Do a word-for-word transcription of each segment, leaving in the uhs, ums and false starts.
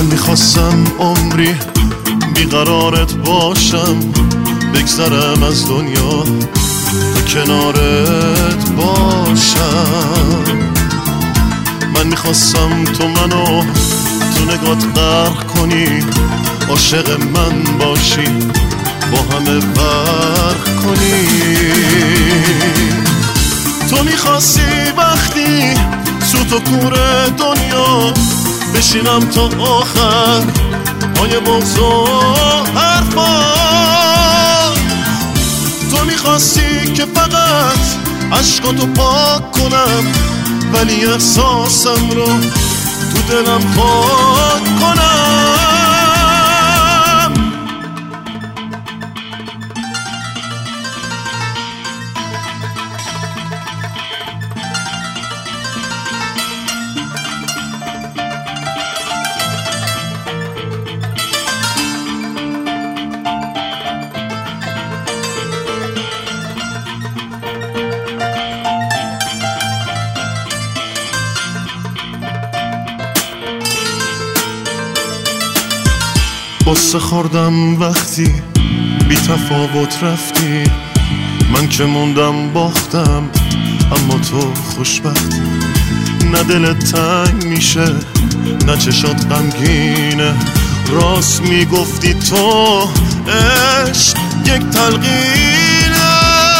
من میخواستم عمری بیقرارت باشم، بگذرم از دنیا تا کنارت باشم. من میخواستم تو منو تو نگات غرق کنی، عاشق من باشی، با همه فرق کنی. تو میخواستی وقتی سوت و کور دنیا بشینم تا آخر پای بغض و حرفا. تو میخواستی که فقط عشقاتو پاک کنم، ولی احساسم رو تو دلم پاک کنم. قصه خوردم وقتی بی تفاوت رفتی، من که موندم باختم اما تو خوشبخت. نه دلت تنگ میشه نه چشات غمگینه، راست میگفتی تو عشق یک تلقینه.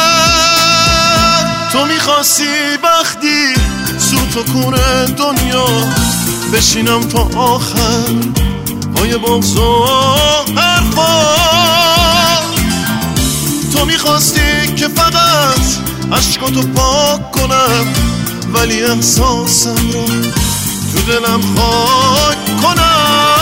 تو میخواستی وقتی سوت و کور دنیا بشینم تا آخر پای بغض و حرفا. تو میخواستی که فقط عشقاتو پاک کنم، ولی احساسم رو تو دلم خاک کنم.